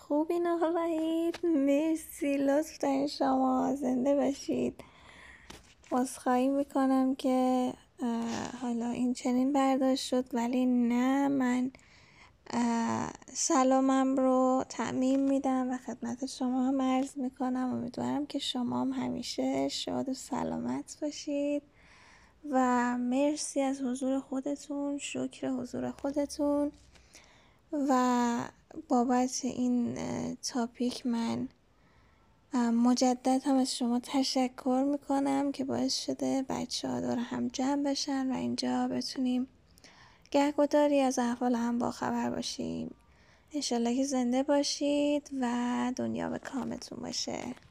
خوبین آقا وحید؟ مرسی، لطف دارین، شما زنده باشید. عذرخواهی میکنم که حالا این چنین برداشت شد، ولی نه، من سلامم رو تعمیم میدم و خدمت شما هم عرض میکنم. امیدوارم که شما هم همیشه شاد و سلامت باشید و مرسی از حضور خودتون، شکر حضور خودتون. و بابت این تاپیک من مجدد هم از شما تشکر میکنم که باعث شده بچه ها دور هم جمع بشن و اینجا بتونیم گهگداری از احوال هم با خبر باشیم. انشالله که زنده باشید و دنیا به کامتون باشه.